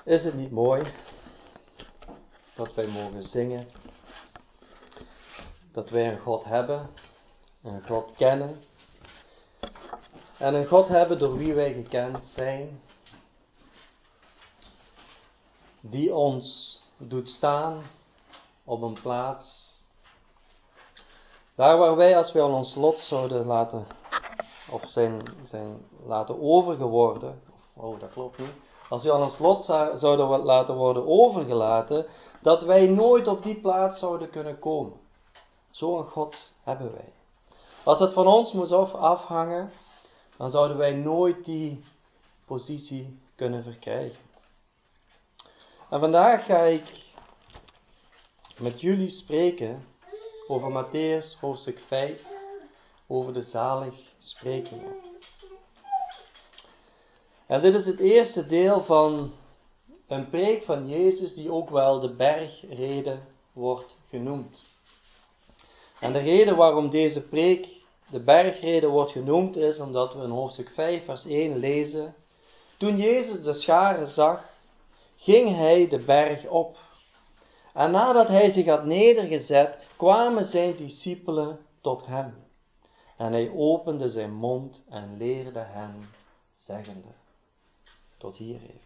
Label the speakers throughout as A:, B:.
A: Is het niet mooi dat wij mogen zingen, dat wij een God hebben, een God kennen en een God hebben door wie wij gekend zijn, die ons doet staan op een plaats, daar waar wij als wij aan ons lot zouden laten, of zijn laten overgeworden, dat klopt niet, als we aan ons lot zouden laten worden overgelaten, dat wij nooit op die plaats zouden kunnen komen. Zo'n God hebben wij. Als het van ons moest afhangen, dan zouden wij nooit die positie kunnen verkrijgen. En vandaag ga ik met jullie spreken over Mattheüs hoofdstuk 5, over de zaligsprekingen. En dit is het eerste deel van een preek van Jezus die ook wel de bergrede wordt genoemd. En de reden waarom deze preek de bergrede wordt genoemd is omdat we in hoofdstuk 5 vers 1 lezen: Toen Jezus de scharen zag, ging hij de berg op. En nadat hij zich had nedergezet, kwamen zijn discipelen tot hem. En hij opende zijn mond en leerde hen, zeggende. Tot hier even.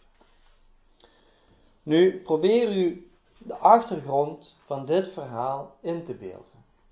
A: Nu probeer u de achtergrond van dit verhaal in te beelden.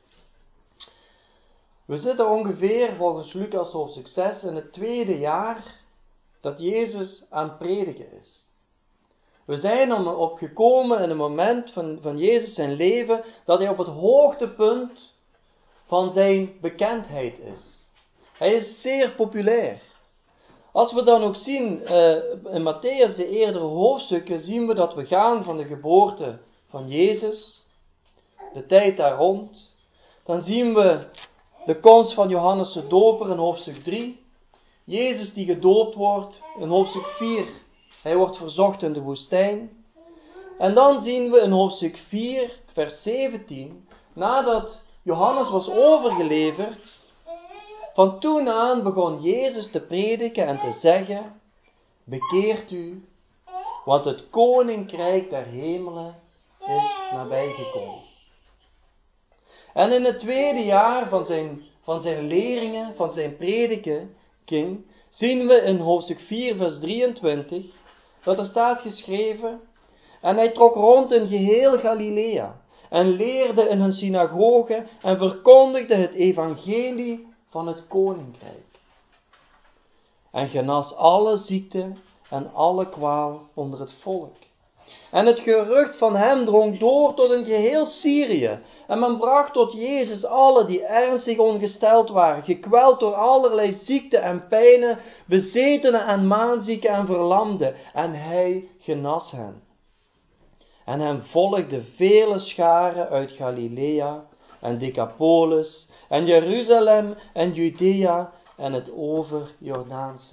A: We zitten ongeveer volgens Lucas hoofdstuk 6 in het 2e jaar dat Jezus aan het prediken is. We zijn er op gekomen in een moment van Jezus zijn leven dat hij op het hoogtepunt van zijn bekendheid is. Hij is zeer populair. Als we dan ook zien in Mattheüs de eerdere hoofdstukken, zien we dat we gaan van de geboorte van Jezus, de tijd daar rond. Dan zien we de komst van Johannes de Doper in hoofdstuk 3. Jezus die gedoopt wordt in hoofdstuk 4. Hij wordt verzocht in de woestijn. En dan zien we in hoofdstuk 4, vers 17, nadat Johannes was overgeleverd, van toen aan begon Jezus te prediken en te zeggen: Bekeert u, want het koninkrijk der hemelen is nabijgekomen. En in het 2e jaar van zijn leringen, van zijn prediking, zien we in hoofdstuk 4, vers 23, dat er staat geschreven: En hij trok rond in geheel Galilea, en leerde in hun synagogen, en verkondigde het evangelie van het koninkrijk. En genas alle ziekte en alle kwaal onder het volk. En het gerucht van hem drong door tot in geheel Syrië. En men bracht tot Jezus alle die ernstig ongesteld waren, gekweld door allerlei ziekten en pijnen, bezetenen en maanzieken en verlamden. En hij genas hen. En hem volgden vele scharen uit Galilea en Decapolis en Jeruzalem en Judea en het overjordaanse.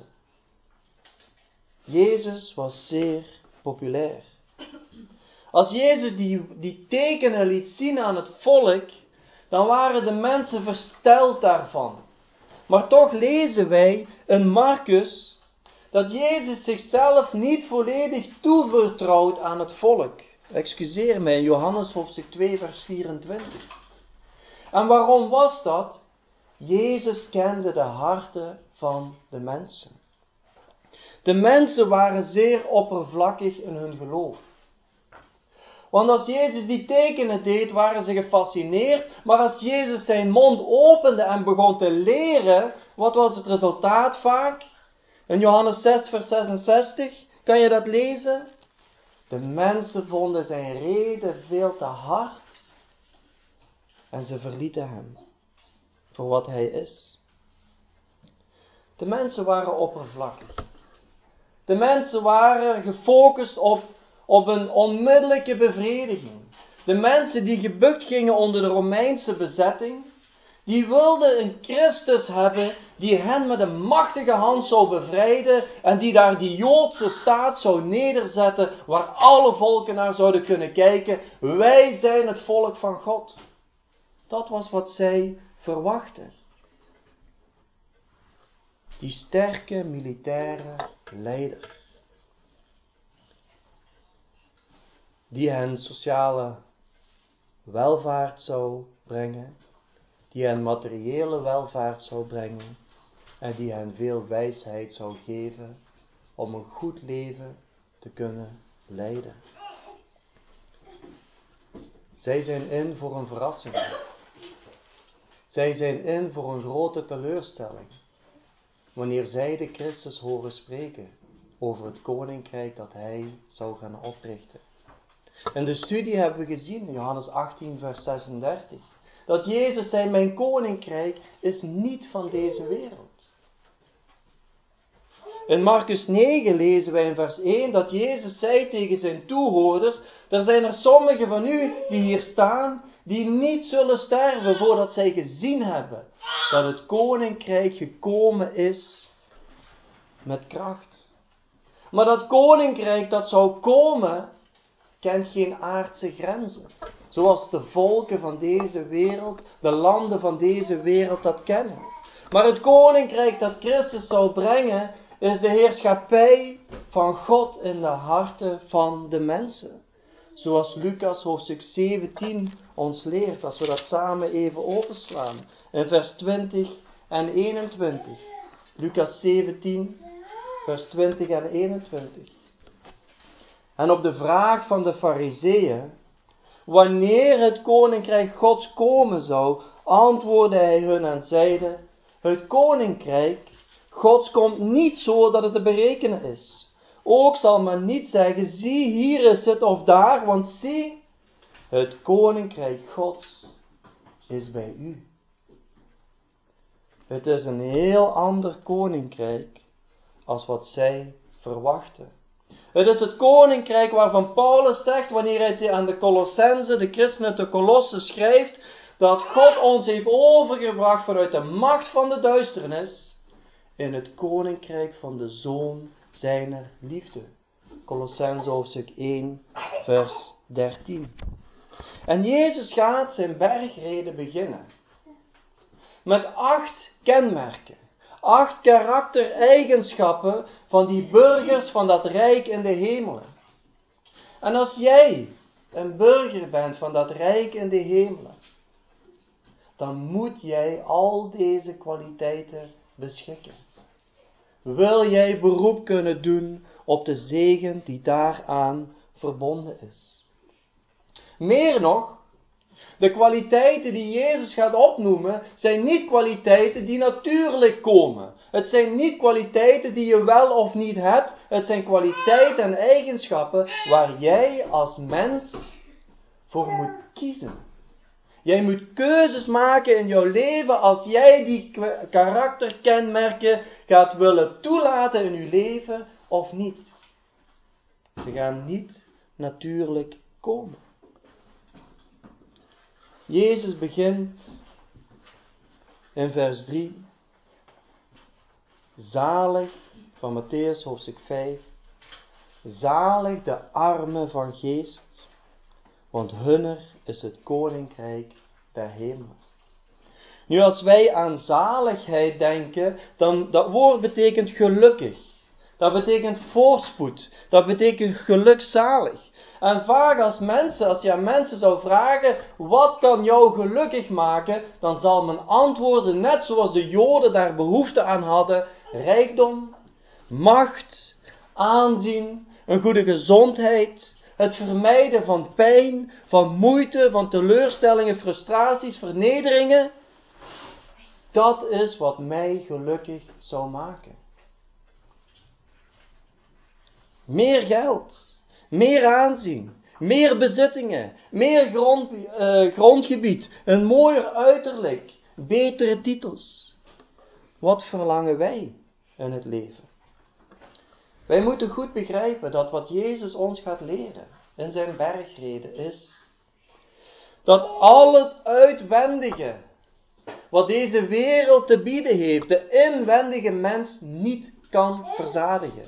A: Jezus was zeer populair. Als Jezus die tekenen liet zien aan het volk, dan waren de mensen versteld daarvan. Maar toch lezen wij in Marcus dat Jezus zichzelf niet volledig toevertrouwt aan het volk. Excuseer mij, Johannes hoofdstuk 2 vers 24. En waarom was dat? Jezus kende de harten van de mensen. De mensen waren zeer oppervlakkig in hun geloof. Want als Jezus die tekenen deed, waren ze gefascineerd. Maar als Jezus zijn mond opende en begon te leren, wat was het resultaat vaak? In Johannes 6 vers 66, kan je dat lezen? De mensen vonden zijn reden veel te hard. En ze verlieten hem voor wat hij is. De mensen waren oppervlakkig. De mensen waren gefocust op een onmiddellijke bevrediging. De mensen die gebukt gingen onder de Romeinse bezetting, die wilden een Christus hebben die hen met een machtige hand zou bevrijden en die daar die Joodse staat zou nederzetten waar alle volken naar zouden kunnen kijken. Wij zijn het volk van God. Dat was wat zij verwachten. Die sterke militaire leider. die hen sociale welvaart zou brengen, die hen materiële welvaart zou brengen en die hen veel wijsheid zou geven om een goed leven te kunnen leiden. Zij zijn in voor een verrassing. Zij zijn in voor een grote teleurstelling wanneer zij de Christus horen spreken over het koninkrijk dat hij zou gaan oprichten. In de studie hebben we gezien, in Johannes 18 vers 36, dat Jezus zei, mijn koninkrijk is niet van deze wereld. In Marcus 9 lezen wij in vers 1 dat Jezus zei tegen zijn toehoorders, er zijn er sommigen van u die hier staan, die niet zullen sterven voordat zij gezien hebben dat het koninkrijk gekomen is met kracht. Maar dat koninkrijk dat zou komen, kent geen aardse grenzen. Zoals de volken van deze wereld, de landen van deze wereld dat kennen. Maar het koninkrijk dat Christus zou brengen, is de heerschappij van God in de harten van de mensen. Zoals Lucas hoofdstuk 17 ons leert, als we dat samen even openslaan. In vers 20 en 21. Lucas 17, vers 20 en 21. En op de vraag van de Farizeeën, wanneer het koninkrijk Gods komen zou, antwoordde hij hun en zeide, het koninkrijk Gods komt niet zo dat het te berekenen is. Ook zal men niet zeggen, zie hier is het of daar, want zie, het koninkrijk Gods is bij u. Het is een heel ander koninkrijk als wat zij verwachten. Het is het koninkrijk waarvan Paulus zegt, wanneer hij aan de Colossenzen, de christenen te Colosse schrijft, dat God ons heeft overgebracht vanuit de macht van de duisternis in het koninkrijk van de Zoon zijner liefde. Colossenzen hoofdstuk 1, vers 13. En Jezus gaat zijn bergreden beginnen met 8 kenmerken. 8 karaktereigenschappen van die burgers van dat rijk in de hemelen. En als jij een burger bent van dat rijk in de hemelen, dan moet jij al deze kwaliteiten beschikken. Wil jij beroep kunnen doen op de zegen die daaraan verbonden is. Meer nog, de kwaliteiten die Jezus gaat opnoemen, zijn niet kwaliteiten die natuurlijk komen. Het zijn niet kwaliteiten die je wel of niet hebt. Het zijn kwaliteiten en eigenschappen waar jij als mens voor moet kiezen. Jij moet keuzes maken in jouw leven als jij die karakterkenmerken gaat willen toelaten in je leven of niet. Ze gaan niet natuurlijk komen. Jezus begint in vers 3. Zalig, van Mattheüs hoofdstuk 5. Zalig de armen van geest, want hunner is het koninkrijk der hemelen. Nu, als wij aan zaligheid denken, dan dat woord betekent gelukkig. Dat betekent voorspoed. Dat betekent gelukzalig. En vaak als je aan mensen zou vragen, wat kan jou gelukkig maken? Dan zal men antwoorden, net zoals de Joden daar behoefte aan hadden. Rijkdom, macht, aanzien, een goede gezondheid, het vermijden van pijn, van moeite, van teleurstellingen, frustraties, vernederingen. Dat is wat mij gelukkig zou maken. Meer geld, meer aanzien, meer bezittingen, meer grondgebied, een mooier uiterlijk, betere titels. Wat verlangen wij in het leven? Wij moeten goed begrijpen dat wat Jezus ons gaat leren in zijn bergreden is dat al het uitwendige wat deze wereld te bieden heeft, de inwendige mens niet kan verzadigen.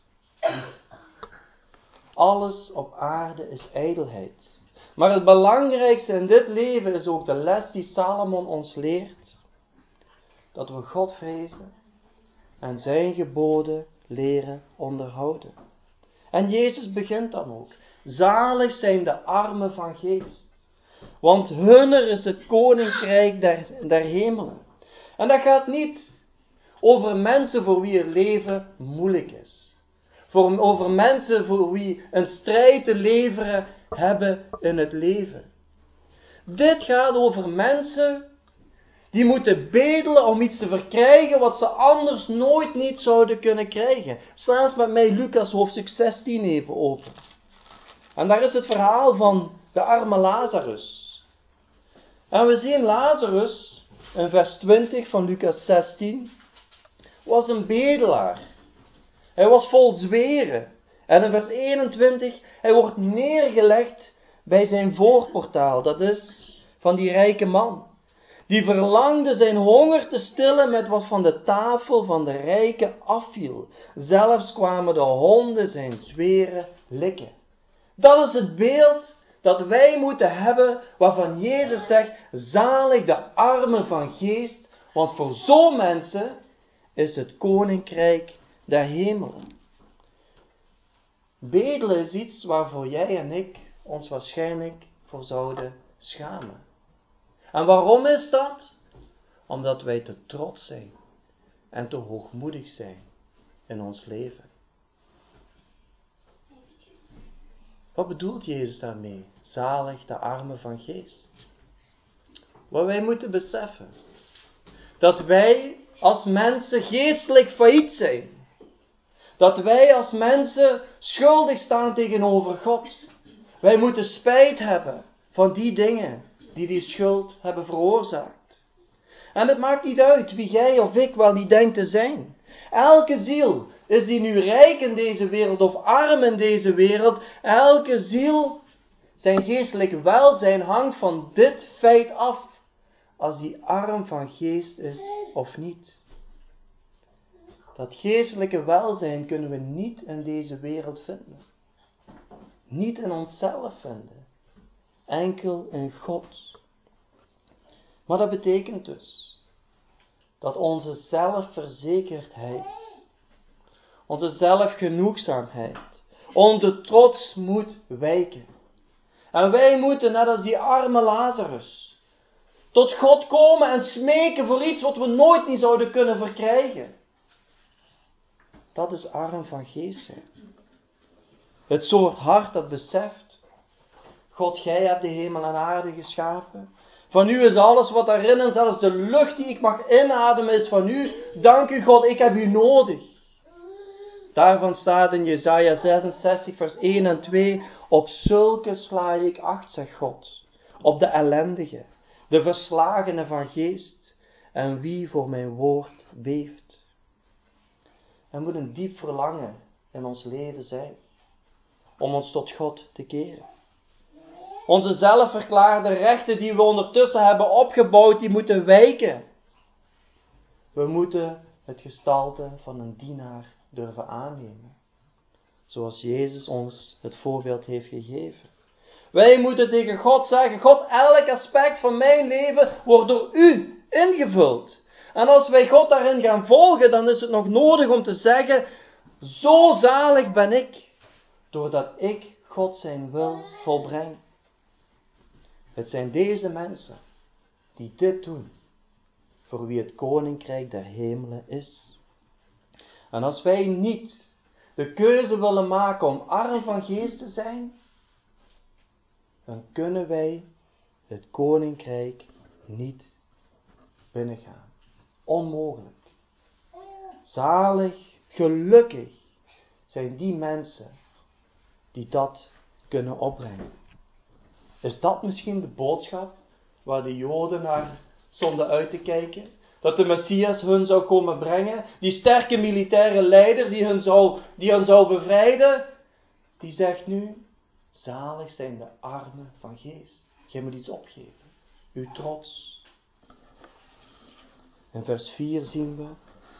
A: Alles op aarde is ijdelheid. Maar het belangrijkste in dit leven is ook de les die Salomon ons leert. Dat we God vrezen en zijn geboden leren onderhouden. En Jezus begint dan ook. Zalig zijn de armen van geest, want hunner is het koninkrijk der hemelen. En dat gaat niet over mensen voor wie het leven moeilijk is. Over mensen voor wie een strijd te leveren hebben in het leven. Dit gaat over mensen die moeten bedelen om iets te verkrijgen wat ze anders nooit niet zouden kunnen krijgen. Sla eens met mij Lucas hoofdstuk 16 even open. En daar is het verhaal van de arme Lazarus. En we zien Lazarus, in vers 20 van Lucas 16, was een bedelaar. Hij was vol zweren. En in vers 21, hij wordt neergelegd bij zijn voorportaal. Dat is van die rijke man. Die verlangde zijn honger te stillen met wat van de tafel van de rijke afviel. Zelfs kwamen de honden zijn zweren likken. Dat is het beeld dat wij moeten hebben, waarvan Jezus zegt, zalig de armen van geest, want voor zo'n mensen is het koninkrijk der hemelen. Bedelen is iets waarvoor jij en ik ons waarschijnlijk voor zouden schamen. En waarom is dat? Omdat wij te trots zijn en te hoogmoedig zijn in ons leven. Wat bedoelt Jezus daarmee? Zalig de armen van geest. Wat wij moeten beseffen. Dat wij als mensen geestelijk failliet zijn. Dat wij als mensen schuldig staan tegenover God. Wij moeten spijt hebben van die dingen die schuld hebben veroorzaakt. En het maakt niet uit wie jij of ik wel niet denkt te zijn. Elke ziel, is die nu rijk in deze wereld of arm in deze wereld, elke ziel, zijn geestelijk welzijn hangt van dit feit af. Als die arm van geest is of niet. Dat geestelijke welzijn kunnen we niet in deze wereld vinden. Niet in onszelf vinden. Enkel in God. Maar dat betekent dus dat onze zelfverzekerdheid, onze zelfgenoegzaamheid, onze trots moet wijken. En wij moeten, net als die arme Lazarus, tot God komen en smeken voor iets wat we nooit niet zouden kunnen verkrijgen. Dat is arm van geest zijn. Het soort hart dat beseft, God, gij hebt de hemel en aarde geschapen. Van u is alles wat daarin en zelfs de lucht die ik mag inademen is van u. Dank u God, ik heb u nodig. Daarvan staat in Jesaja 66 vers 1 en 2. Op zulke sla ik acht, zegt God. Op de ellendige, de verslagene van geest. En wie voor mijn woord beeft. Er moet een diep verlangen in ons leven zijn. Om ons tot God te keren. Onze zelfverklaarde rechten die we ondertussen hebben opgebouwd, die moeten wijken. We moeten het gestalte van een dienaar durven aannemen. Zoals Jezus ons het voorbeeld heeft gegeven. Wij moeten tegen God zeggen, God, elk aspect van mijn leven wordt door u ingevuld. En als wij God daarin gaan volgen, dan is het nog nodig om te zeggen, zo zalig ben ik, doordat ik God zijn wil volbreng. Het zijn deze mensen die dit doen, voor wie het koninkrijk der hemelen is. En als wij niet de keuze willen maken om arm van geest te zijn, dan kunnen wij het koninkrijk niet binnengaan. Onmogelijk. Zalig, gelukkig zijn die mensen die dat kunnen opbrengen. Is dat misschien de boodschap waar de Joden naar stonden uit te kijken? Dat de Messias hun zou komen brengen? Die sterke militaire leider die hen zou bevrijden? Die zegt nu, zalig zijn de armen van geest. Jij moet iets opgeven. Uw trots. In vers 4 zien we,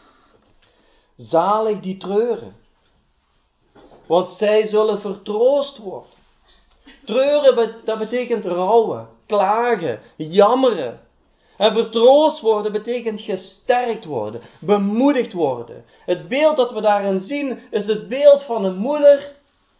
A: zalig die treuren, want zij zullen vertroost worden. Treuren, dat betekent rouwen, klagen, jammeren. En vertroost worden betekent gesterkt worden, bemoedigd worden. Het beeld dat we daarin zien is het beeld van een moeder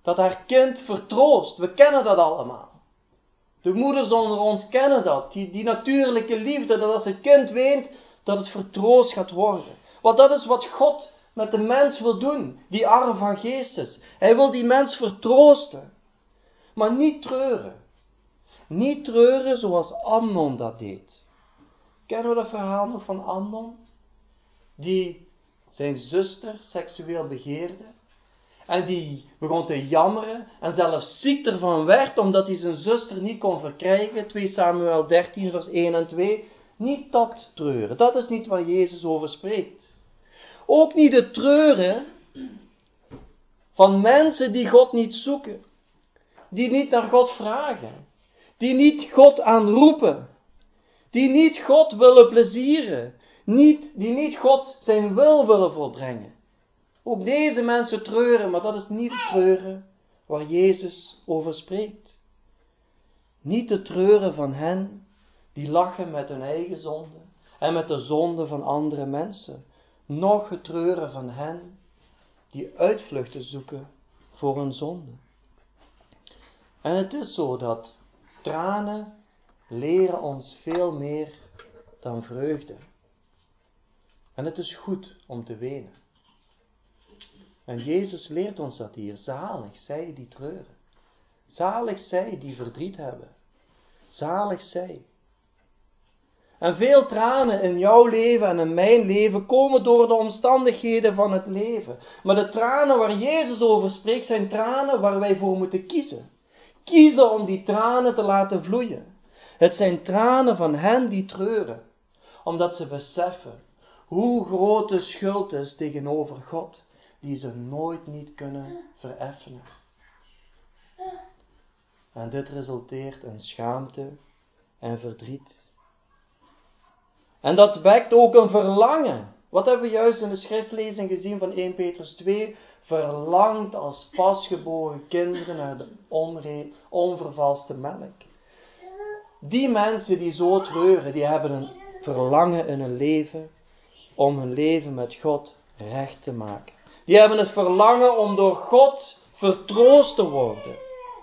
A: dat haar kind vertroost. We kennen dat allemaal. De moeders onder ons kennen dat. Die natuurlijke liefde, dat als het kind weent, dat het vertroost gaat worden. Want dat is wat God met de mens wil doen. Die arm van geestes. Hij wil die mens vertroosten. Maar niet treuren. Niet treuren zoals Amnon dat deed. Kennen we dat verhaal nog van Amnon? Die zijn zuster seksueel begeerde. En die begon te jammeren en zelfs ziek ervan werd, omdat hij zijn zuster niet kon verkrijgen. 2 Samuel 13 vers 1 en 2. Niet dat treuren. Dat is niet waar Jezus over spreekt. Ook niet het treuren van mensen die God niet zoeken. Die niet naar God vragen. Die niet God aanroepen. Die niet God willen plezieren. Die niet God zijn wil willen volbrengen. Ook deze mensen treuren, maar dat is niet het treuren waar Jezus over spreekt. Niet het treuren van hen die lachen met hun eigen zonde en met de zonde van andere mensen. Noch het treuren van hen die uitvluchten zoeken voor hun zonde. En het is zo dat tranen leren ons veel meer dan vreugde. En het is goed om te wenen. En Jezus leert ons dat hier. Zalig zij die treuren. Zalig zij die verdriet hebben. Zalig zij. En veel tranen in jouw leven en in mijn leven komen door de omstandigheden van het leven. Maar de tranen waar Jezus over spreekt zijn tranen waar wij voor moeten kiezen. Kiezen om die tranen te laten vloeien. Het zijn tranen van hen die treuren. Omdat ze beseffen hoe groot de schuld is tegenover God. Die ze nooit niet kunnen vereffenen. En dit resulteert in schaamte en verdriet. En dat wekt ook een verlangen. Wat hebben we juist in de schriftlezing gezien van 1 Petrus 2? Verlangt als pasgeboren kinderen naar de onvervalste melk. Die mensen die zo treuren, die hebben een verlangen in hun leven om hun leven met God recht te maken. Die hebben het verlangen om door God vertroost te worden.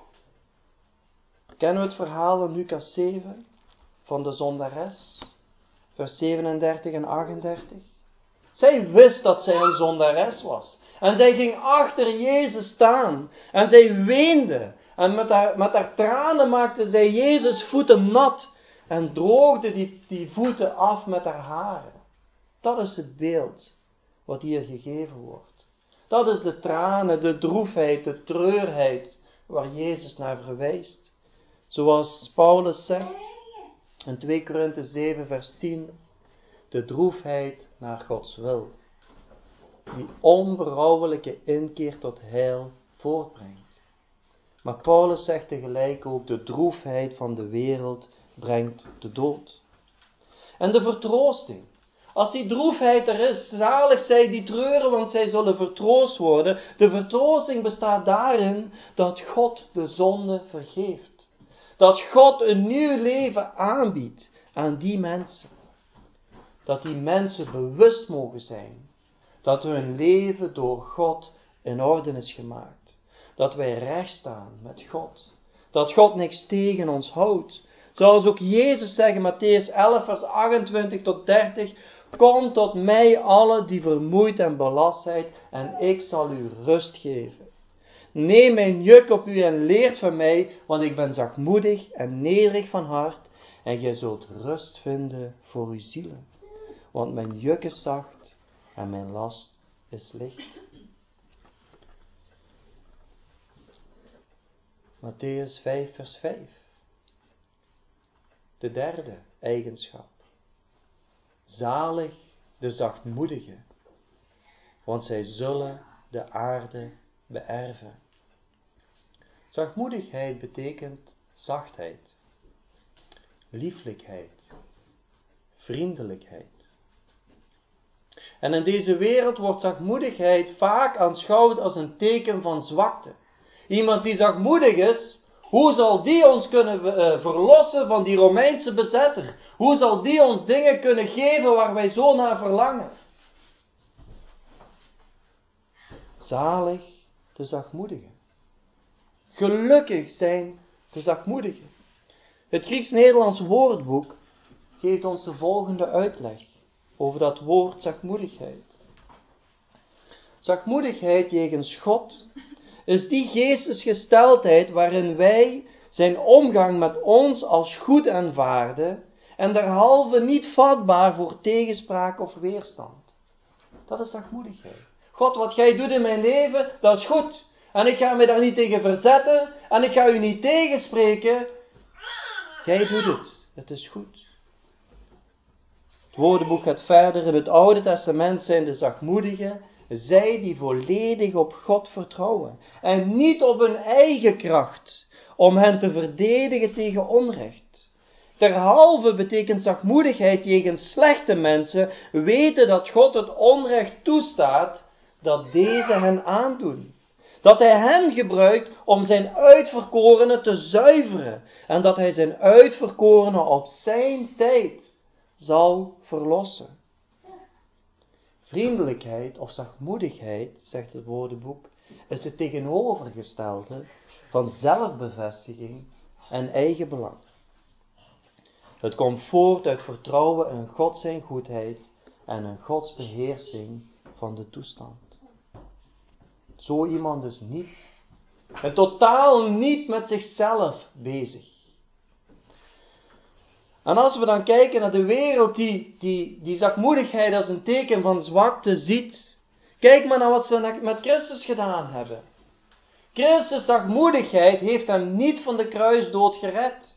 A: Kennen we het verhaal in Lucas 7 van de zondares? Vers 37 en 38. Zij wist dat zij een zondares was. En zij ging achter Jezus staan. En zij weende. En met haar tranen maakte zij Jezus' voeten nat. En droogde die voeten af met haar haren. Dat is het beeld wat hier gegeven wordt. Dat is de tranen, de droefheid, de treurheid waar Jezus naar verwijst. Zoals Paulus zegt in 2 Korinthe 7 vers 10. De droefheid naar Gods wil. Die onberouwelijke inkeer tot heil voortbrengt. Maar Paulus zegt tegelijk ook de droefheid van de wereld brengt de dood. En de vertroosting. Als die droefheid er is, zalig zij die treuren, want zij zullen vertroost worden. De vertroosting bestaat daarin dat God de zonde vergeeft. Dat God een nieuw leven aanbiedt aan die mensen. Dat die mensen bewust mogen zijn dat hun leven door God in orde is gemaakt. Dat wij recht staan met God. Dat God niks tegen ons houdt. Zoals ook Jezus zegt in Mattheüs 11 vers 28 tot 30. Kom tot mij allen die vermoeid en belast zijn en ik zal u rust geven. Neem mijn juk op u en leert van mij, want ik ben zachtmoedig en nederig van hart en gij zult rust vinden voor uw zielen. Want mijn juk is zacht en mijn last is licht. Mattheüs 5 vers 5. De derde eigenschap. Zalig de zachtmoedigen, want zij zullen de aarde beërven. Zachtmoedigheid betekent zachtheid, lieflijkheid, vriendelijkheid. En in deze wereld wordt zachtmoedigheid vaak aanschouwd als een teken van zwakte. Iemand die zachtmoedig is, hoe zal die ons kunnen verlossen van die Romeinse bezetter? Hoe zal die ons dingen kunnen geven waar wij zo naar verlangen? Zalig de zachtmoedigen. Gelukkig zijn de zachtmoedigen. Het Grieks-Nederlands woordenboek geeft ons de volgende uitleg over dat woord zachtmoedigheid. Zachtmoedigheid jegens God is die geestesgesteldheid waarin wij zijn omgang met ons als goed aanvaarden en derhalve niet vatbaar voor tegenspraak of weerstand. Dat is zachtmoedigheid. God, wat jij doet in mijn leven, dat is goed. En ik ga me daar niet tegen verzetten en ik ga u niet tegenspreken. Jij doet het. Het is goed. Het woordenboek gaat verder. In het Oude Testament zijn de zachtmoedigen zij die volledig op God vertrouwen en niet op hun eigen kracht om hen te verdedigen tegen onrecht. Derhalve betekent zachtmoedigheid jegens slechte mensen weten dat God het onrecht toestaat dat deze hen aandoen. Dat hij hen gebruikt om zijn uitverkorenen te zuiveren en dat hij zijn uitverkorenen op zijn tijd zal verlossen. Vriendelijkheid of zachtmoedigheid, zegt het woordenboek, is het tegenovergestelde van zelfbevestiging en eigenbelang. Het komt voort uit vertrouwen in God zijn goedheid en in Gods beheersing van de toestand. Zo iemand is niet, en totaal niet met zichzelf bezig. En als we dan kijken naar de wereld die zachtmoedigheid als een teken van zwakte ziet, kijk maar naar wat ze met Christus gedaan hebben. Christus' zachtmoedigheid heeft hem niet van de kruisdood gered.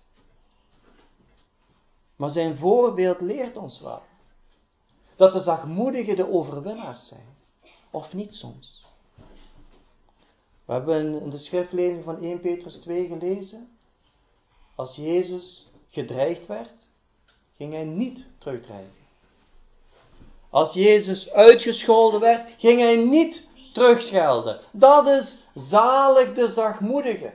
A: Maar zijn voorbeeld leert ons wel dat de zachtmoedigen de overwinnaars zijn. Of niet soms. We hebben in de schriftlezing van 1 Petrus 2 gelezen. Als Jezus gedreigd werd, ging hij niet terugdreigen. Als Jezus uitgescholden werd, ging hij niet terugschelden. Dat is zalig de zachtmoedige.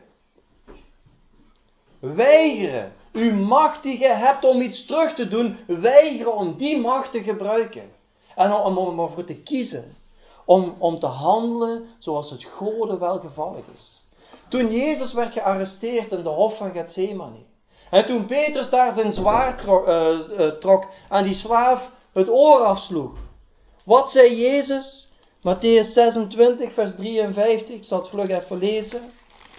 A: Weigeren. U macht die je hebt om iets terug te doen, weigeren om die macht te gebruiken. En om ervoor te kiezen. Om te handelen zoals het Gode welgevallig is. Toen Jezus werd gearresteerd in de hof van Gethsemane. En toen Petrus daar zijn zwaard trok en die slaaf het oor afsloeg. Wat zei Jezus? Mattheüs 26 vers 53. Ik zal het vlug even lezen.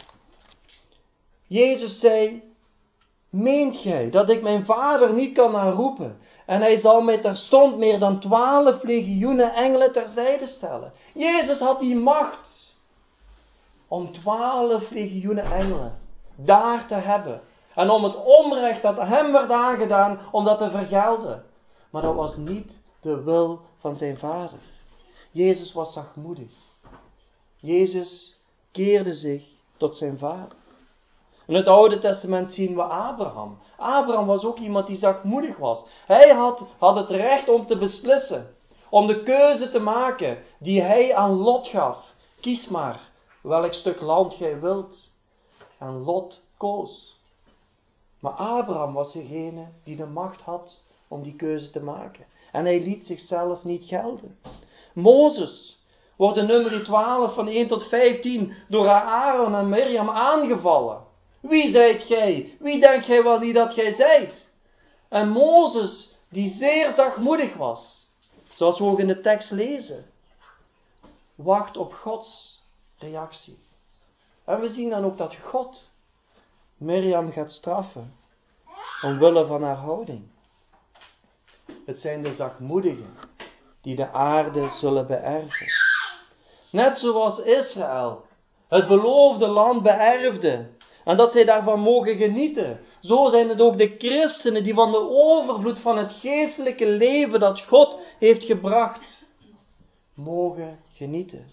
A: Jezus zei: meent gij dat ik mijn Vader niet kan aanroepen en hij zal mij terstond meer dan 12 legioenen engelen terzijde stellen? Jezus had die macht om 12 legioenen engelen daar te hebben. En om het onrecht dat hem werd aangedaan, om dat te vergelden. Maar dat was niet de wil van zijn Vader. Jezus was zachtmoedig. Jezus keerde zich tot zijn Vader. In het Oude Testament zien we Abraham. Abraham was ook iemand die zachtmoedig was. Hij had het recht om te beslissen. Om de keuze te maken die hij aan Lot gaf. Kies maar welk stuk land gij wilt. En Lot koos. Maar Abraham was degene die de macht had om die keuze te maken. En hij liet zichzelf niet gelden. Mozes wordt in nummer 12 van 1 tot 15 door Aaron en Mirjam aangevallen. Wie zijt gij? Wie denkt gij wel niet dat gij zijt? En Mozes, die zeer zachtmoedig was, zoals we ook in de tekst lezen, wacht op Gods reactie. En we zien dan ook dat God Mirjam gaat straffen, omwille van haar houding. Het zijn de zachtmoedigen die de aarde zullen beërven. Net zoals Israël het beloofde land beërfde en dat zij daarvan mogen genieten. Zo zijn het ook de christenen die van de overvloed van het geestelijke leven dat God heeft gebracht, mogen genieten.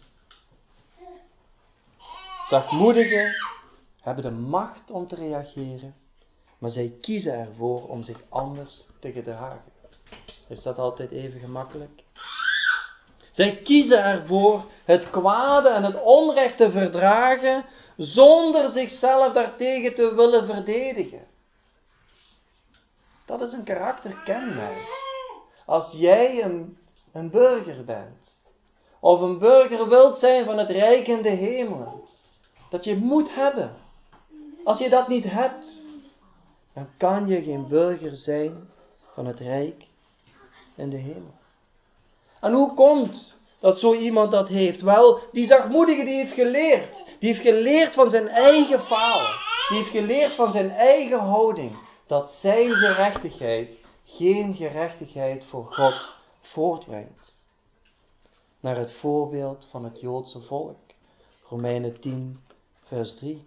A: Zachtmoedigen hebben de macht om te reageren, maar zij kiezen ervoor om zich anders te gedragen. Is dat altijd even gemakkelijk? Zij kiezen ervoor het kwade en het onrecht te verdragen, zonder zichzelf daartegen te willen verdedigen. Dat is een karakterkenmerk. Als jij een burger bent, of een burger wilt zijn van het rijk in de hemelen, Dat je moet hebben. Als je dat niet hebt, dan kan je geen burger zijn van het rijk in de hemel. En hoe komt dat zo iemand dat heeft? Wel, die zachtmoedige die heeft geleerd. Die heeft geleerd van zijn eigen falen. Die heeft geleerd van zijn eigen houding. Dat zijn gerechtigheid geen gerechtigheid voor God voortbrengt. Naar het voorbeeld van het Joodse volk. Romeinen 10, vers 3.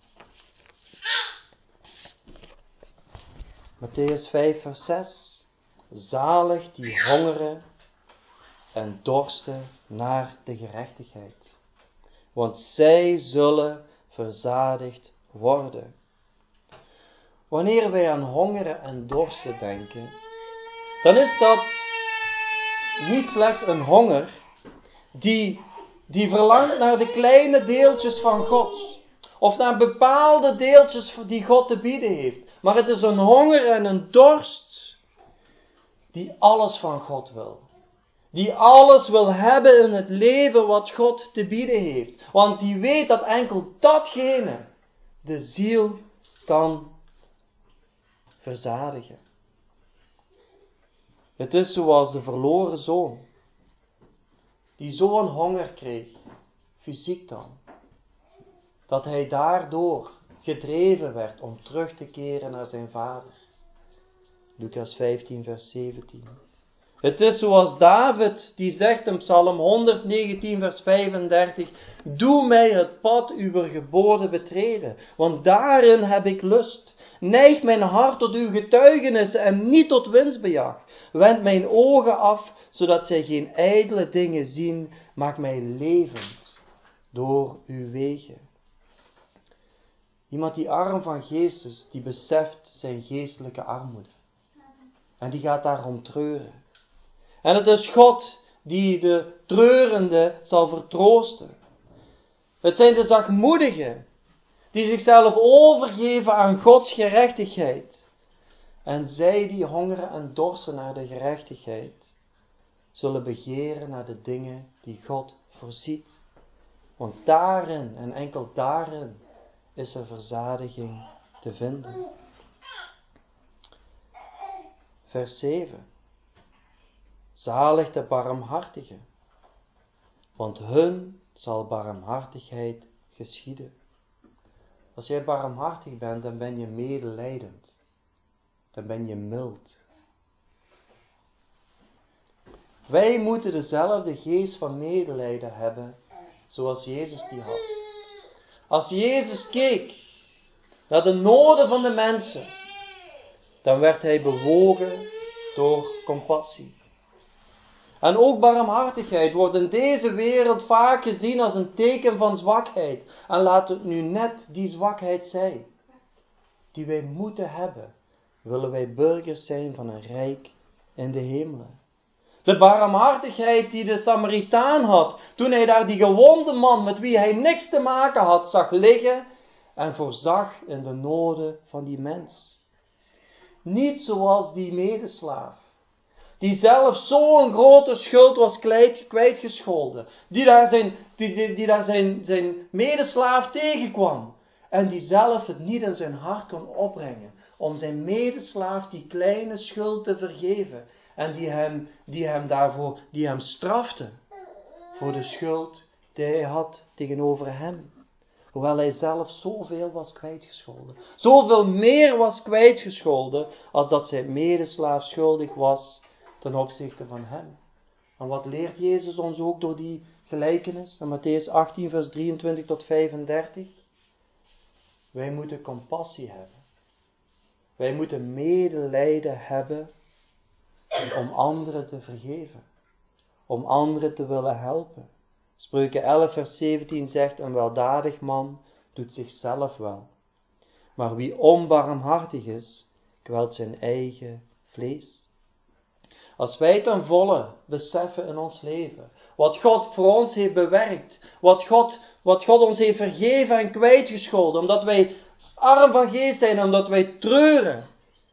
A: Matthäus 5, vers 6. Zalig die hongeren en dorsten naar de gerechtigheid, want zij zullen verzadigd worden. Wanneer wij aan hongeren en dorsten denken, dan is dat niet slechts een honger die verlangt naar de kleine deeltjes van God, of naar bepaalde deeltjes die God te bieden heeft, maar het is een honger en een dorst die alles van God wil. Die alles wil hebben in het leven wat God te bieden heeft. Want die weet dat enkel datgene de ziel kan verzadigen. Het is zoals de verloren zoon. Die zo'n honger kreeg, fysiek dan. Dat hij daardoor gedreven werd om terug te keren naar zijn vader. Lucas 15 vers 17. Het is zoals David die zegt in Psalm 119 vers 35. Doe mij het pad uw geboden betreden, want daarin heb ik lust. Neig mijn hart tot uw getuigenissen en niet tot winstbejag. Wend mijn ogen af, zodat zij geen ijdele dingen zien. Maak mij levend door uw wegen. Iemand die arm van geest is, die beseft zijn geestelijke armoede. En die gaat daarom treuren. En het is God die de treurende zal vertroosten. Het zijn de zachtmoedigen die zichzelf overgeven aan Gods gerechtigheid. En zij die hongeren en dorsten naar de gerechtigheid, zullen begeren naar de dingen die God voorziet. Want daarin, en enkel daarin, is er verzadiging te vinden. Vers 7. Zalig de barmhartigen, want hun zal barmhartigheid geschieden. Als jij barmhartig bent, dan ben je medelijdend. Dan ben je mild. Wij moeten dezelfde geest van medelijden hebben, zoals Jezus die had. Als Jezus keek naar de noden van de mensen, dan werd hij bewogen door compassie. En ook barmhartigheid wordt in deze wereld vaak gezien als een teken van zwakheid. En laat het nu net die zwakheid zijn, die wij moeten hebben, willen wij burgers zijn van een rijk in de hemelen. De barmhartigheid die de Samaritaan had, toen hij daar die gewonde man met wie hij niks te maken had, zag liggen en voorzag in de noden van die mens. Niet zoals die medeslaaf, die zelf zo'n grote schuld was kwijtgescholden, die daar zijn medeslaaf tegenkwam en die zelf het niet in zijn hart kon opbrengen om zijn medeslaaf die kleine schuld te vergeven en die hem strafte voor de schuld die hij had tegenover hem. Hoewel hij zelf zoveel was kwijtgescholden. Zoveel meer was kwijtgescholden als dat zijn medeslaaf schuldig was ten opzichte van hem. En wat leert Jezus ons ook door die gelijkenis? In Matthäus 18 vers 23 tot 35. Wij moeten compassie hebben. Wij moeten medelijden hebben om anderen te vergeven. Om anderen te willen helpen. Spreuken 11 vers 17 zegt, een weldadig man doet zichzelf wel. Maar wie onbarmhartig is, kwelt zijn eigen vlees. Als wij ten volle beseffen in ons leven, wat God voor ons heeft bewerkt, wat God ons heeft vergeven en kwijtgescholden, omdat wij arm van geest zijn, omdat wij treuren,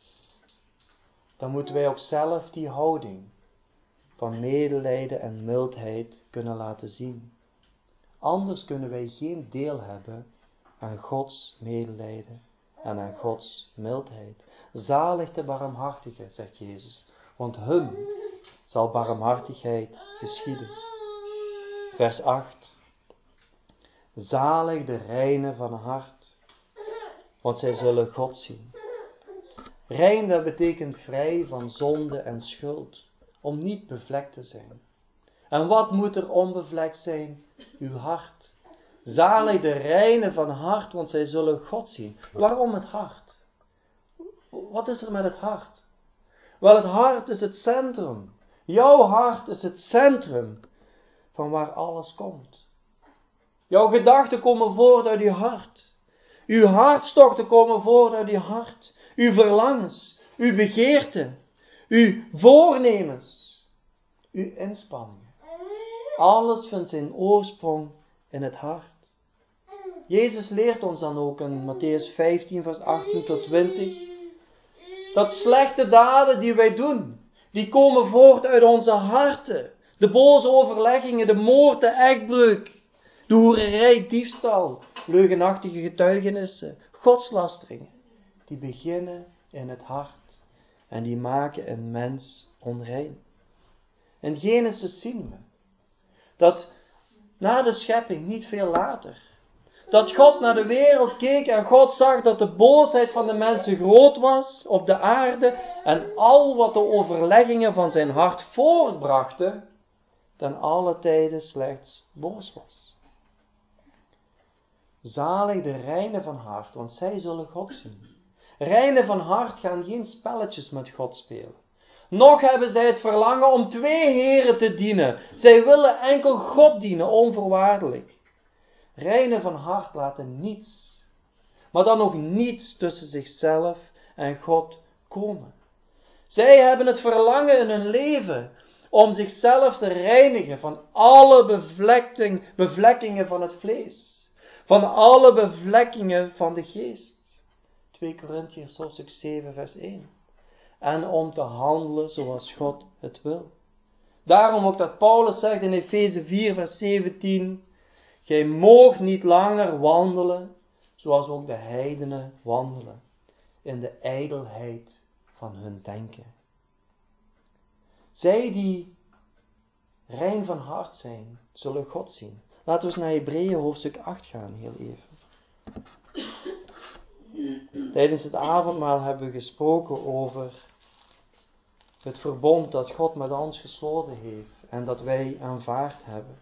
A: dan moeten wij ook zelf die houding van medelijden en mildheid kunnen laten zien. Anders kunnen wij geen deel hebben aan Gods medelijden en aan Gods mildheid. Zalig de barmhartigen, zegt Jezus, want hun zal barmhartigheid geschieden. Vers 8. Zalig de reinen van hart, want zij zullen God zien. Rein, dat betekent vrij van zonde en schuld, om niet bevlekt te zijn. En wat moet er onbevlekt zijn? Uw hart. Zalig de reinen van hart, want zij zullen God zien. Waarom het hart? Wat is er met het hart? Wel, het hart is het centrum. Jouw hart is het centrum van waar alles komt. Jouw gedachten komen voort uit uw hart. Uw hartstochten komen voort uit uw hart. Uw verlangens, uw begeerten, uw voornemens, uw inspanningen. Alles vindt zijn oorsprong in het hart. Jezus leert ons dan ook in Mattheüs 15 vers 18 tot 20, dat slechte daden die wij doen, die komen voort uit onze harten. De boze overleggingen, de moord, de echtbreuk, de hoererij, diefstal, leugenachtige getuigenissen, godslasteringen, die beginnen in het hart en die maken een mens onrein. In Genesis zien we dat na de schepping, niet veel later, dat God naar de wereld keek en God zag dat de boosheid van de mensen groot was op de aarde en al wat de overleggingen van zijn hart voortbrachten, ten alle tijden slechts boos was. Zalig de reinen van hart, want zij zullen God zien. Reinen van hart gaan geen spelletjes met God spelen. Nog hebben zij het verlangen om twee heren te dienen. Zij willen enkel God dienen, onvoorwaardelijk. Reinen van hart laten niets, maar dan ook niets tussen zichzelf en God komen. Zij hebben het verlangen in hun leven om zichzelf te reinigen van alle bevlekkingen van het vlees, van alle bevlekkingen van de geest. 2 Korintiërs hoofdstuk 7 vers 1. En om te handelen zoals God het wil. Daarom ook dat Paulus zegt in Efeze 4 vers 17, gij moogt niet langer wandelen zoals ook de heidenen wandelen, in de ijdelheid van hun denken. Zij die rein van hart zijn, zullen God zien. Laten we eens naar Hebreeën hoofdstuk 8 gaan, heel even. Tijdens het avondmaal hebben we gesproken over het verbond dat God met ons gesloten heeft en dat wij aanvaard hebben.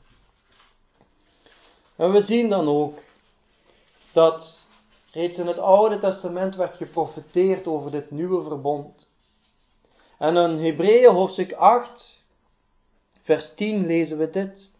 A: En we zien dan ook dat reeds in het Oude Testament werd geprofeteerd over dit nieuwe verbond. En in Hebreeën hoofdstuk 8, vers 10 lezen we dit.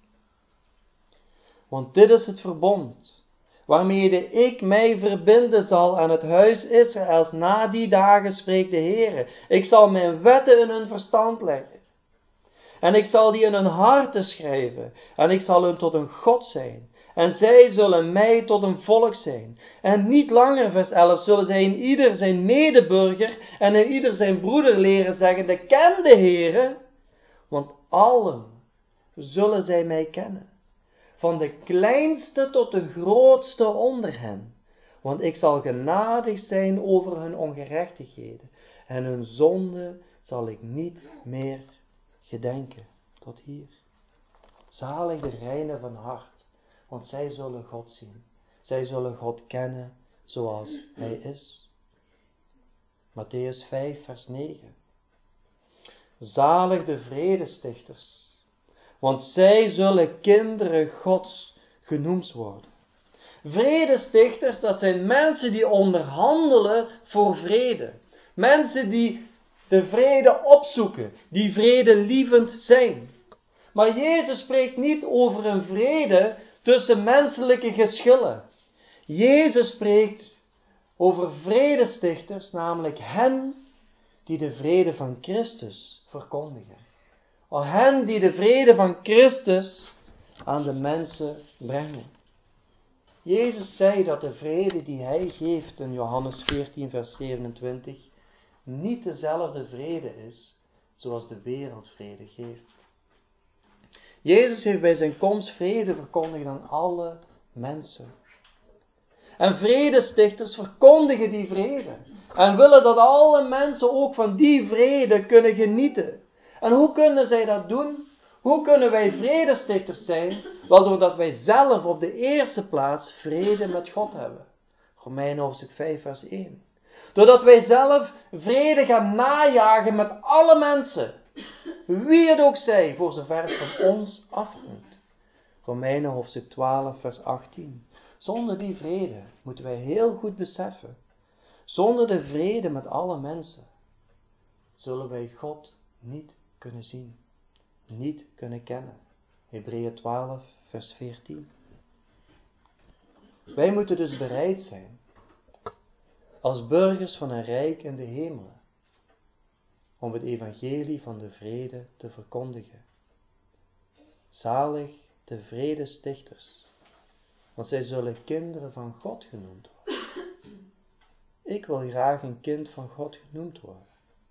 A: Want dit is het verbond, waarmede ik mij verbinden zal aan het huis Israëls na die dagen, spreekt de Heere. Ik zal mijn wetten in hun verstand leggen. En ik zal die in hun harten schrijven. En ik zal hun tot een God zijn. En zij zullen mij tot een volk zijn. En niet langer, vers 11, zullen zij in ieder zijn medeburger en in ieder zijn broeder leren zeggen, de ken de Heere. Want allen zullen zij mij kennen. Van de kleinste tot de grootste onder hen. Want ik zal genadig zijn over hun ongerechtigheden. En hun zonde zal ik niet meer gedenken. Tot hier. Zalig de reinen van hart. Want zij zullen God zien. Zij zullen God kennen zoals Hij is. Mattheüs 5 vers 9. Zalig de vredestichters. Want zij zullen kinderen Gods genoemd worden. Vredestichters, dat zijn mensen die onderhandelen voor vrede. Mensen die de vrede opzoeken, die vredelievend zijn. Maar Jezus spreekt niet over een vrede tussen menselijke geschillen. Jezus spreekt over vredestichters, namelijk hen die de vrede van Christus verkondigen. Al hen die de vrede van Christus aan de mensen brengen. Jezus zei dat de vrede die Hij geeft in Johannes 14 vers 27 niet dezelfde vrede is zoals de wereld vrede geeft. Jezus heeft bij zijn komst vrede verkondigd aan alle mensen. En vredestichters verkondigen die vrede. En willen dat alle mensen ook van die vrede kunnen genieten. En hoe kunnen zij dat doen? Hoe kunnen wij vredestichters zijn? Wel doordat wij zelf op de eerste plaats vrede met God hebben. Romeinen hoofdstuk 5 vers 1. Doordat wij zelf vrede gaan najagen met alle mensen. Wie het ook zij, voor zover het van ons afhangt. Romeinen hoofdstuk 12 vers 18. Zonder die vrede, moeten wij heel goed beseffen. Zonder de vrede met alle mensen, zullen wij God niet kunnen zien. Niet kunnen kennen. Hebreeën 12 vers 14. Wij moeten dus bereid zijn, als burgers van een rijk in de hemelen, om het evangelie van de vrede te verkondigen. Zalig de vredestichters, want zij zullen kinderen van God genoemd worden. Ik wil graag een kind van God genoemd worden.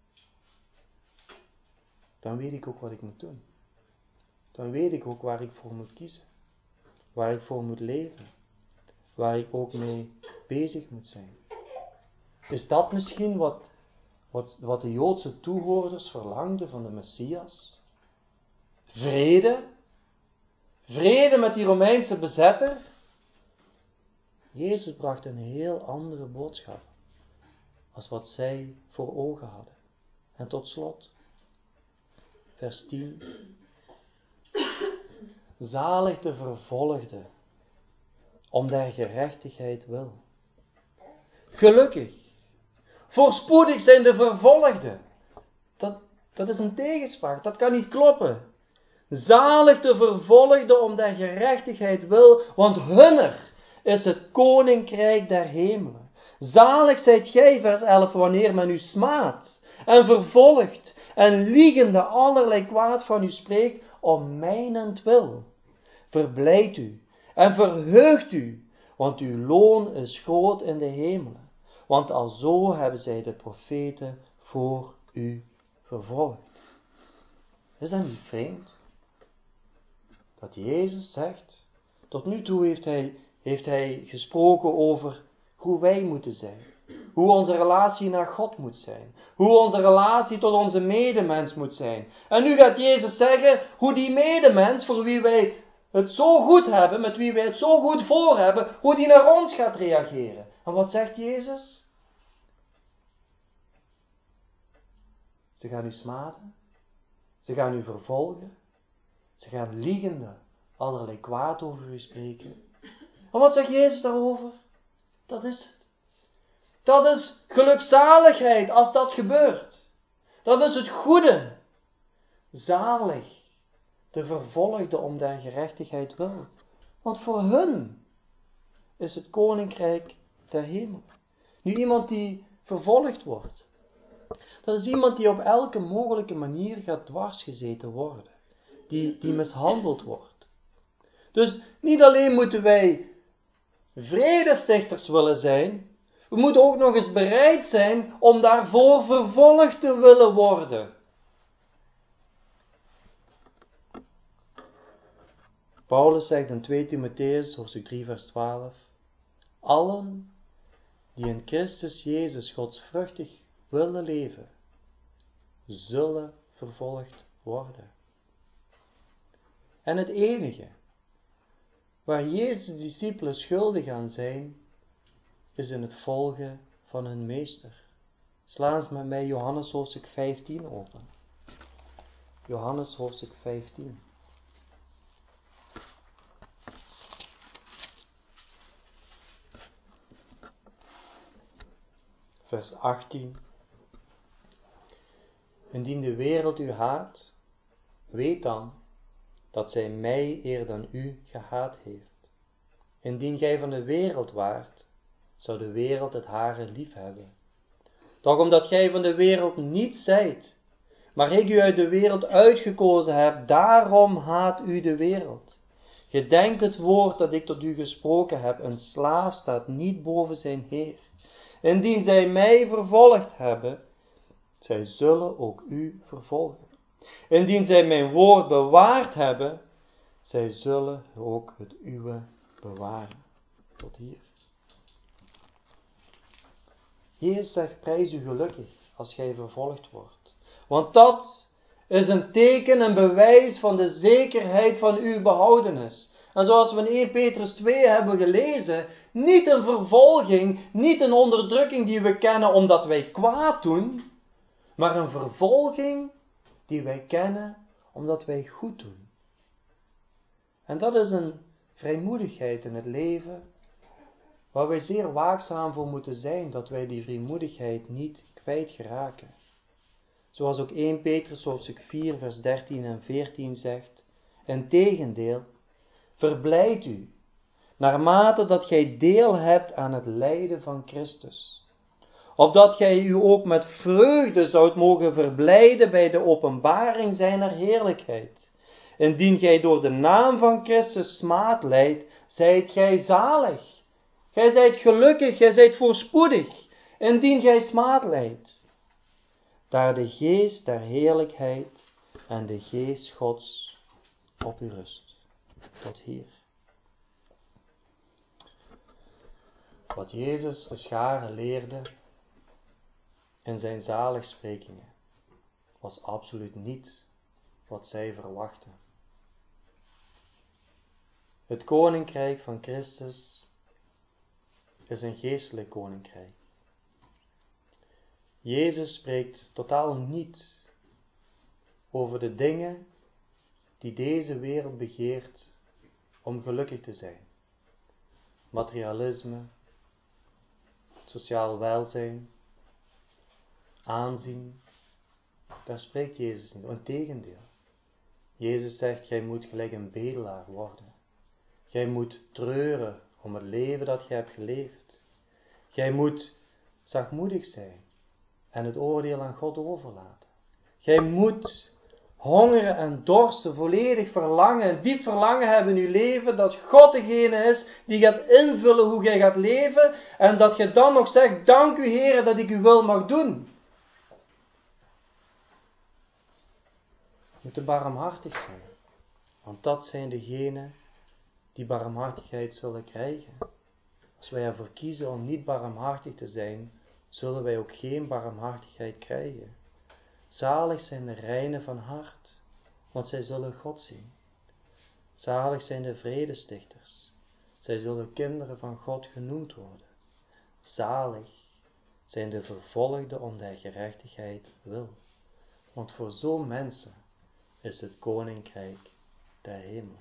A: Dan weet ik ook wat ik moet doen. Dan weet ik ook waar ik voor moet kiezen. Waar ik voor moet leven. Waar ik ook mee bezig moet zijn. Is dat misschien wat de Joodse toehoorders verlangden van de Messias? Vrede? Vrede met die Romeinse bezetter? Jezus bracht een heel andere boodschap als wat zij voor ogen hadden. En tot slot, vers 10. Zalig de vervolgde, om der gerechtigheid wil. Gelukkig, voorspoedig zijn de vervolgden. Dat is een tegenspraak, dat kan niet kloppen. Zalig de vervolgde om der gerechtigheid wil, want hunner is het koninkrijk der hemelen. Zalig zijt gij, vers 11, wanneer men u smaadt en vervolgt en liegende allerlei kwaad van u spreekt om mijnentwil. Verblijd u en verheugt u, want uw loon is groot in de hemelen. Want alzo hebben zij de profeten voor u vervolgd. Is dat niet vreemd? Dat Jezus zegt, tot nu toe heeft hij gesproken over hoe wij moeten zijn. Hoe onze relatie naar God moet zijn. Hoe onze relatie tot onze medemens moet zijn. En nu gaat Jezus zeggen hoe die medemens, voor wie wij het zo goed hebben, met wie wij het zo goed voor hebben, hoe die naar ons gaat reageren. En wat zegt Jezus? Ze gaan u smaden. Ze gaan u vervolgen. Ze gaan liegende allerlei kwaad over u spreken. En wat zegt Jezus daarover? Dat is het. Dat is gelukzaligheid als dat gebeurt. Dat is het goede. Zalig de vervolgde om der gerechtigheid wil. Want voor hun is het koninkrijk der hemel. Nu iemand die vervolgd wordt. Dat is iemand die op elke mogelijke manier gaat dwarsgezeten worden. Die mishandeld wordt. Dus niet alleen moeten wij vredestichters willen zijn. We moeten ook nog eens bereid zijn om daarvoor vervolgd te willen worden. Paulus zegt in 2 Timotheus, hoofdstuk 3 vers 12. Allen die in Christus Jezus godsvruchtig willen leven, zullen vervolgd worden. En het enige waar Jezus' discipelen schuldig aan zijn, is in het volgen van hun meester. Sla eens met mij Johannes hoofdstuk 15 open. Johannes hoofdstuk 15. Vers 18. Indien de wereld u haat, weet dan dat zij mij eer dan u gehaat heeft. Indien gij van de wereld waart, zou de wereld het hare lief hebben. Doch omdat gij van de wereld niet zijt, maar ik u uit de wereld uitgekozen heb, daarom haat u de wereld. Gedenkt het woord dat ik tot u gesproken heb, een slaaf staat niet boven zijn heer. Indien zij mij vervolgd hebben, zij zullen ook u vervolgen. Indien zij mijn woord bewaard hebben, zij zullen ook het uwe bewaren. Tot hier. Jezus zegt, prijs u gelukkig als gij vervolgd wordt. Want dat is een teken, een bewijs van de zekerheid van uw behoudenis. En zoals we in 1 Petrus 2 hebben gelezen, niet een vervolging, niet een onderdrukking die we kennen omdat wij kwaad doen, maar een vervolging die wij kennen omdat wij goed doen. En dat is een vrijmoedigheid in het leven, waar wij zeer waakzaam voor moeten zijn, dat wij die vrijmoedigheid niet kwijtgeraken. Zoals ook 1 Petrus hoofdstuk 4 vers 13 en 14 zegt, integendeel, verblijd u, naarmate dat gij deel hebt aan het lijden van Christus, opdat gij u ook met vreugde zoudt mogen verblijden bij de openbaring zijner heerlijkheid. Indien gij door de naam van Christus smaad lijdt, zijt gij zalig. Gij zijt gelukkig, gij zijt voorspoedig, indien gij smaad lijdt. Daar de geest der heerlijkheid en de geest Gods op u rust. Tot hier. Wat Jezus de scharen leerde in zijn zaligsprekingen was absoluut niet wat zij verwachten. Het koninkrijk van Christus is een geestelijk koninkrijk. Jezus spreekt totaal niet over de dingen die deze wereld begeert om gelukkig te zijn. Materialisme, sociaal welzijn, aanzien, daar spreekt Jezus niet. Integendeel. Jezus zegt, gij moet gelijk een bedelaar worden. Gij moet treuren om het leven dat gij hebt geleefd. Gij moet zachtmoedig zijn en het oordeel aan God overlaten. Gij moet hongeren en dorsten, volledig verlangen, een diep verlangen hebben in uw leven, dat God degene is die gaat invullen hoe gij gaat leven, en dat je dan nog zegt, dank u Heere dat ik uw wil mag doen. We moeten barmhartig zijn, want dat zijn degenen die barmhartigheid zullen krijgen. Als wij ervoor kiezen om niet barmhartig te zijn, zullen wij ook geen barmhartigheid krijgen. Zalig zijn de reinen van hart, want zij zullen God zien. Zalig zijn de vredestichters, zij zullen kinderen van God genoemd worden. Zalig zijn de vervolgden om der gerechtigheid wil, want voor zo'n mensen is het koninkrijk der hemelen.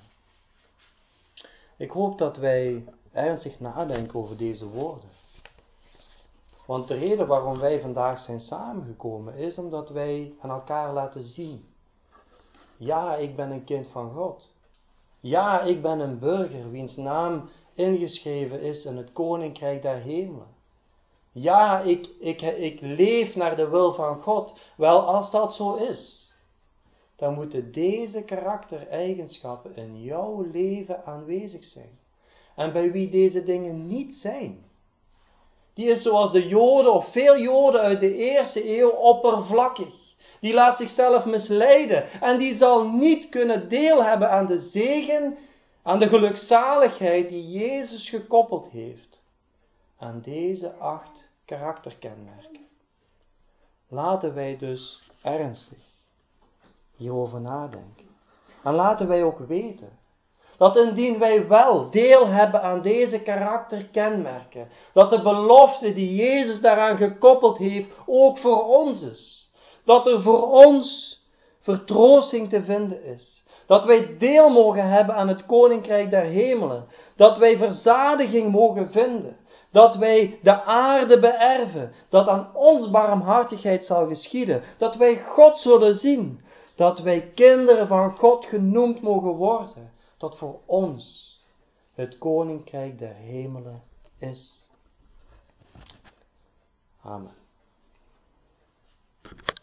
A: Ik hoop dat wij ernstig nadenken over deze woorden. Want de reden waarom wij vandaag zijn samengekomen is omdat wij aan elkaar laten zien. Ja, ik ben een kind van God. Ja, ik ben een burger wiens naam ingeschreven is in het koninkrijk der hemelen. Ja, ik leef naar de wil van God. Wel, als dat zo is, dan moeten deze karaktereigenschappen in jouw leven aanwezig zijn. En bij wie deze dingen niet zijn, die is zoals de Joden of veel Joden uit de eerste eeuw oppervlakkig. Die laat zichzelf misleiden en die zal niet kunnen deel hebben aan de zegen, aan de gelukzaligheid die Jezus gekoppeld heeft aan deze 8 karakterkenmerken. Laten wij dus ernstig hierover nadenken. En laten wij ook weten dat indien wij wel deel hebben aan deze karakterkenmerken, dat de belofte die Jezus daaraan gekoppeld heeft ook voor ons is. Dat er voor ons vertroosting te vinden is. Dat wij deel mogen hebben aan het koninkrijk der hemelen. Dat wij verzadiging mogen vinden. Dat wij de aarde beërven. Dat aan ons barmhartigheid zal geschieden. Dat wij God zullen zien. Dat wij kinderen van God genoemd mogen worden. Dat voor ons het koninkrijk der hemelen is. Amen.